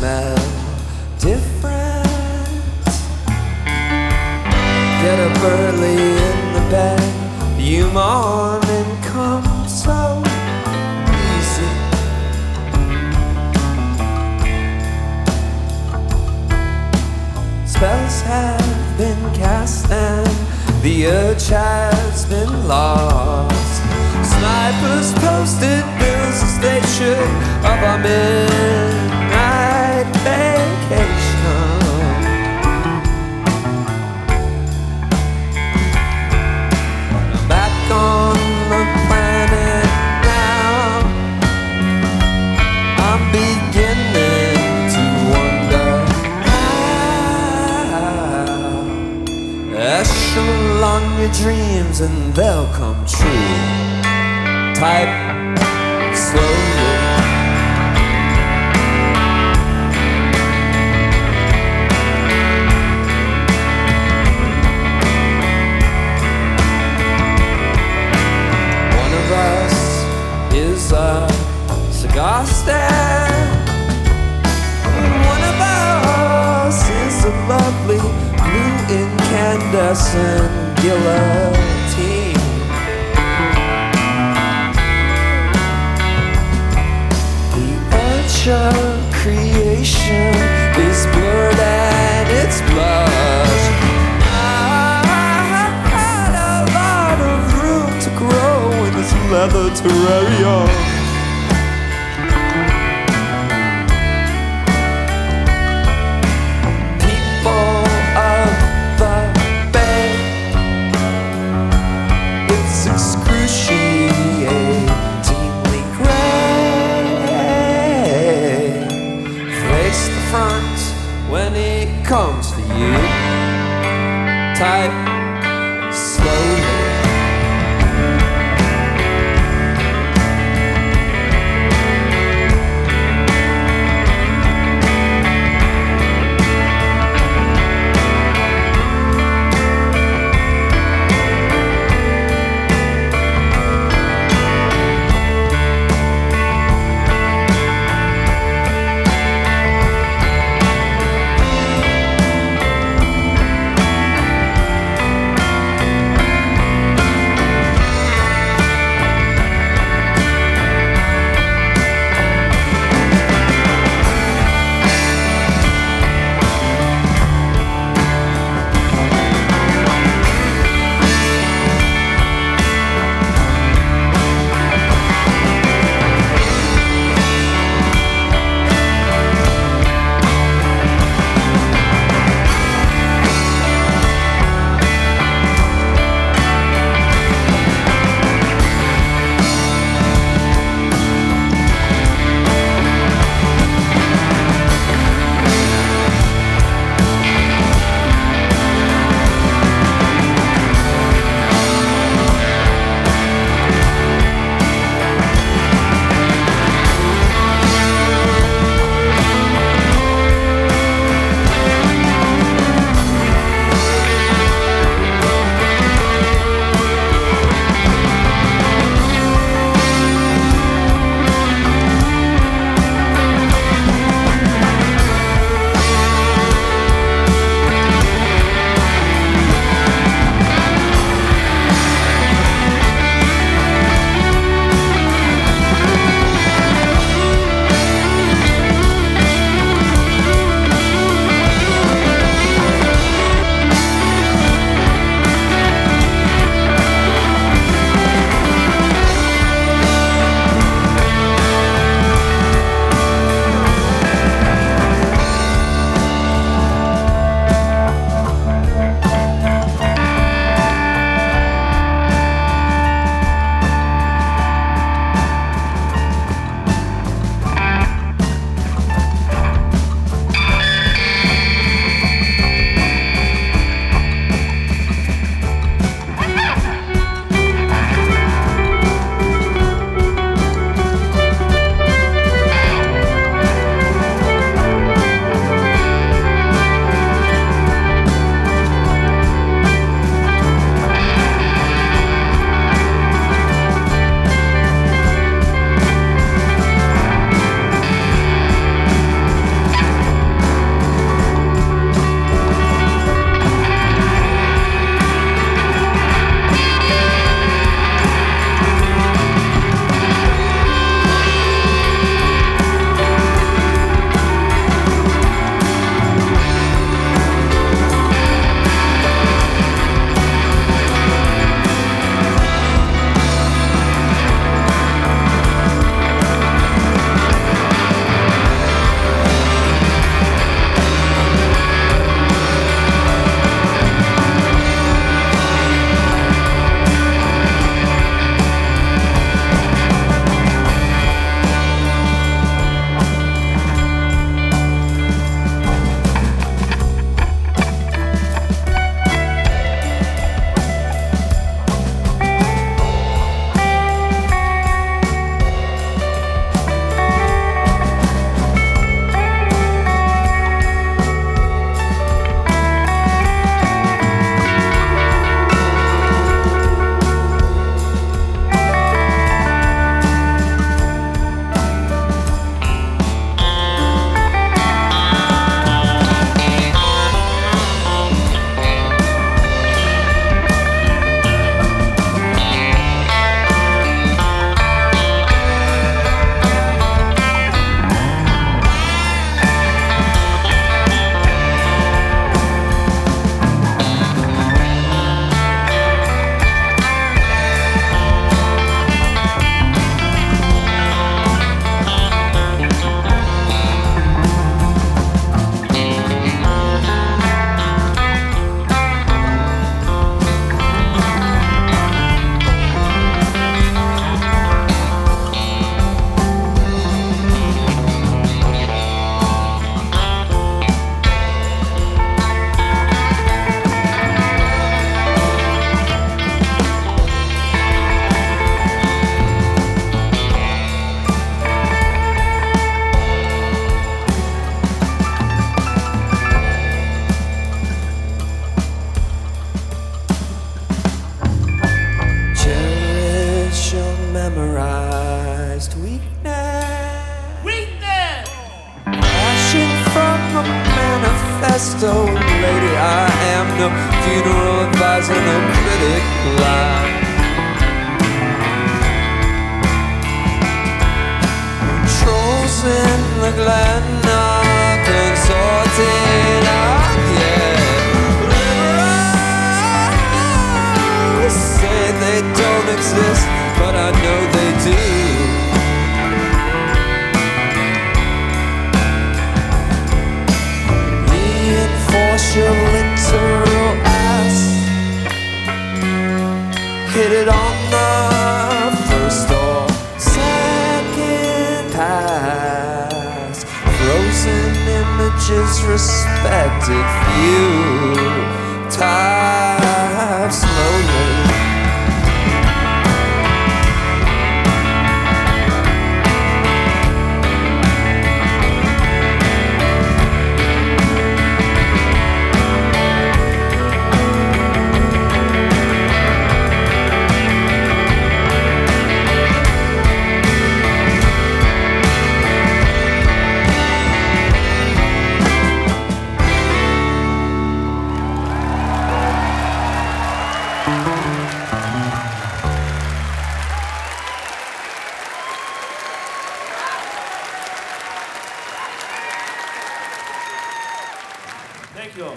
smell different. Get up early in the bed, you morning come so easy. Spells have been cast and the urge has been lost. Snipers posted bills as they should of our midnight vacation. I'm back on the planet now. I'm beginning to wonder how. Echelon your dreams and they'll come true. Type slowly. One of us is a cigar stand. One of us is a lovely blue incandescent guillotine. Creation is blurred and it's blush. I had a lot of room to grow in this leather terrarium. People of the bay, it's excruciatingly gray. Face the front when it comes for you. Type slowly. rest, oh lady. I am no funeral advisor, no critic line. Trolls in the glen are consorting, liberals say they don't exist, but I know they do. Reinforce your literal ass. Hit it on the first or second pass. Frozen images respected few. Type slowly. Thank you all.